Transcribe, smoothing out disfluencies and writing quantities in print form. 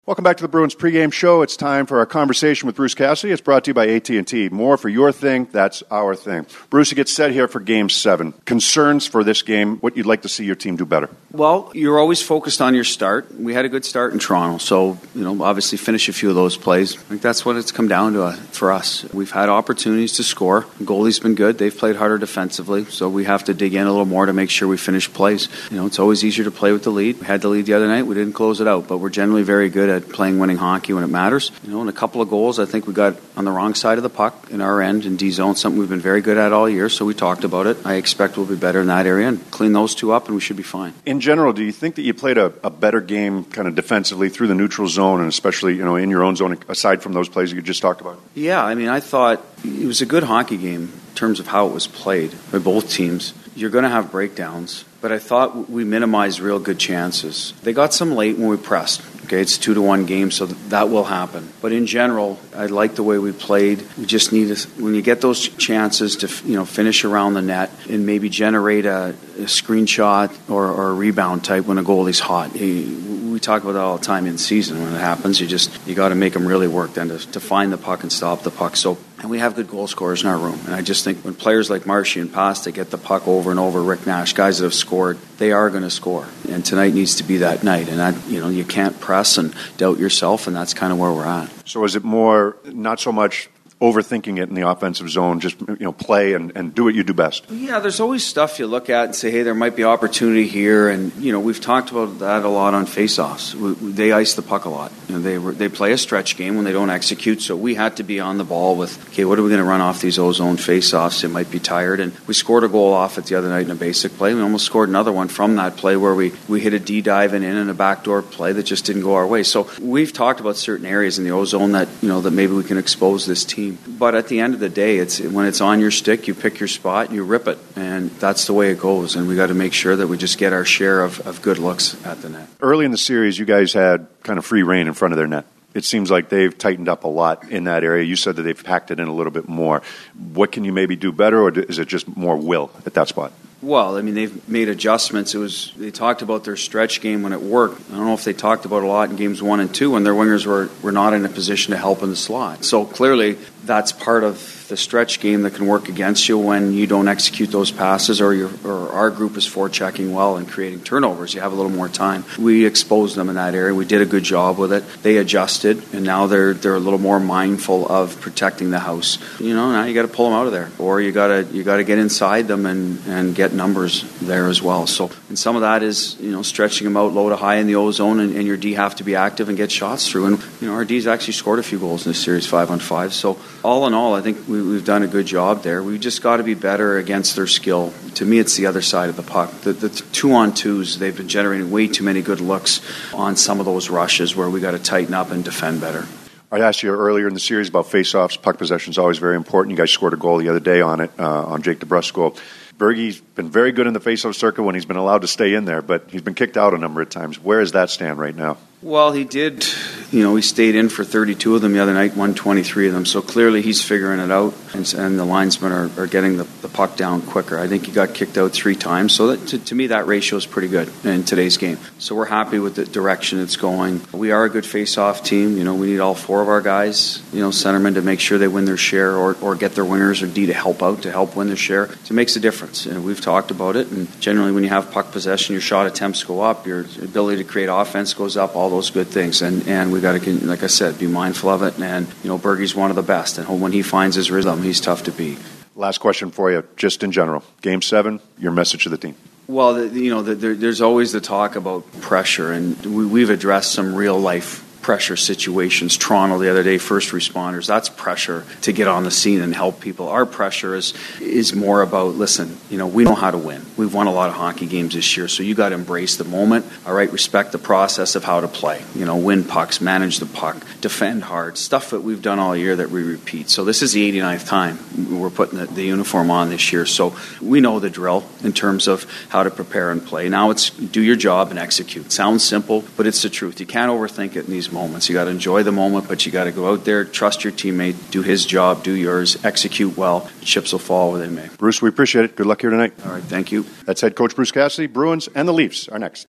Welcome back to the Bruins pregame show. It's time for our conversation with Bruce Cassidy. It's brought to you by AT&T. More for your thing, that's our thing. Bruce, you get set here for Game 7. Concerns for this game, what you'd like to see your team do better? Well, you're always focused on your start. We had a good start in Toronto, so, obviously finish a few of those plays. I think that's what it's come down to for us. We've had opportunities to score. The goalie's been good. They've played harder defensively, so we have to dig in a little more to make sure we finish plays. It's always easier to play with the lead. We had the lead the other night. We didn't close it out, but we're generally very good at playing winning hockey when it matters. And a couple of goals I think we got on the wrong side of the puck in our end in D-zone, something we've been very good at all year, so we talked about it. I expect we'll be better in that area and clean those two up and we should be fine. In general, do you think that you played a better game kind of defensively through the neutral zone and especially in your own zone aside from those plays you just talked about? Yeah, I thought it was a good hockey game in terms of how it was played by both teams. You're going to have breakdowns, but I thought we minimized real good chances. They got some late when we pressed. Okay, it's 2-1 game, so that will happen. But in general, I like the way we played. We just need to, when you get those chances to finish around the net and maybe generate a screenshot or a rebound type when a goalie's hot. We talk about that all the time in season. When it happens, you got to make them really work then to find the puck and stop the puck. And we have good goal scorers in our room. And I just think when players like Marshy and Pasta get the puck over and over, Rick Nash, guys that have scored, they are going to score. And tonight needs to be that night. And that, you can't press and doubt yourself, and that's kind of where we're at. So is it more, not so much overthinking it in the offensive zone, just play and do what you do best? Yeah, there's always stuff you look at and say, hey, there might be opportunity here, and we've talked about that a lot on face-offs. They ice the puck a lot. They play a stretch game when they don't execute, so we had to be on the ball with, okay, what are we going to run off these ozone face-offs? They might be tired, and we scored a goal off it the other night in a basic play. We almost scored another one from that play where we hit a D-dive and in a backdoor play that just didn't go our way. So we've talked about certain areas in the ozone that that maybe we can expose this team. But at the end of the day, when it's on your stick, you pick your spot, you rip it, and that's the way it goes. And we got to make sure that we just get our share of good looks at the net. Early in the series, you guys had kind of free reign in front of their net. It seems like they've tightened up a lot in that area. You said that they've packed it in a little bit more. What can you maybe do better, or is it just more will at that spot? Well, they've made adjustments. They talked about their stretch game when it worked. I don't know if they talked about it a lot in games 1 and 2 when their wingers were not in a position to help in the slot. So clearly that's part of the stretch game that can work against you when you don't execute those passes or our group is forechecking well and creating turnovers. You have a little more time. We exposed them in that area. We did a good job with it. They adjusted, and now they're a little more mindful of protecting the house. Now you got to pull them out of there, or you got to get inside them and get numbers there as well. So, and some of that is stretching them out low to high in the ozone, and your D have to be active and get shots through. And our D's actually scored a few goals in this series, 5-on-5. So all in all, I think we've done a good job there. We've just got to be better against their skill. To me, it's the other side of the puck. The 2-on-2s, they've been generating way too many good looks on some of those rushes where we got to tighten up and defend better. I asked you earlier in the series about face-offs. Puck possession is always very important. You guys scored a goal the other day on it, on Jake DeBrusk's goal. Bergie's been very good in the face-off circle when he's been allowed to stay in there, but he's been kicked out a number of times. Where does that stand right now? Well, he did. He stayed in for 32 of them the other night, won 23 of them. So clearly he's figuring it out, and the linesmen are getting the puck down quicker. I think he got kicked out 3 times. So that, to me, that ratio is pretty good in today's game. So we're happy with the direction it's going. We are a good face-off team. We need all 4 of our guys, centermen, to make sure they win their share or get their wingers or D to help win their share. So it makes a difference. And we've talked about it. And generally when you have puck possession, your shot attempts go up, your ability to create offense goes up, all those good things. And we got to, like I said, be mindful of it. And, Bergie's one of the best. And when he finds his rhythm, he's tough to beat. Last question for you, just in general. Game 7, your message to the team. Well, there's always the talk about pressure. And we've addressed some real-life pressure situations. Toronto the other day, first responders, that's pressure to get on the scene and help people. Our pressure is more about, listen, we know how to win. We've won a lot of hockey games this year, so you got to embrace the moment. All right, respect the process of how to play. Win pucks, manage the puck, defend hard, stuff that we've done all year that we repeat. So this is the 89th time we're putting the uniform on this year, so we know the drill in terms of how to prepare and play. Now it's do your job and execute. Sounds simple, but it's the truth. You can't overthink it in these moments. You got to enjoy the moment, but you got to go out there, trust your teammate, do his job, do yours, execute well. Chips will fall where they may. Bruce, we appreciate it. Good luck here tonight. All right, thank you. That's head coach Bruce Cassidy. Bruins and the Leafs are next.